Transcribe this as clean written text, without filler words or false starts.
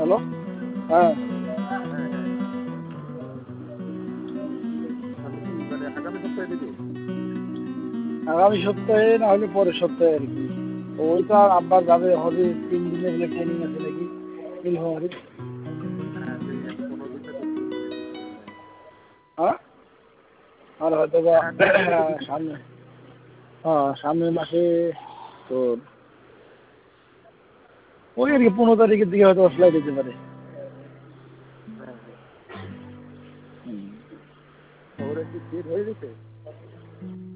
Hello, হ্যাঁ। হ্যাঁ, হ্যাঁ। তাহলে কি মানে আগামী সপ্তাহে দিবে? আগামী সপ্তাহে না হলে পরের সপ্তাহে আর কি। ওই তো আর আব্বার যাবে হবে 3 দিনের বলে ট্রেনিং আছে নাকি নীলফামারী। হ্যাঁ, সেই আমি 15 দিন না 20 দিন ট্রেনিং আছে মনে হয়। হ্যাঁ, আর হয়তো বা হ্যাঁ, 15 থেকে 20 দিন। সামনে, হ্যাঁ সামনের মাসে তোর ওই আর কি 15 তারিখের দিকে হয়তো ফ্লাইট দিতে পারে। হ্যাঁ, হ্যাঁ। হুম। শহরে কি সেট হয়ে গেছে?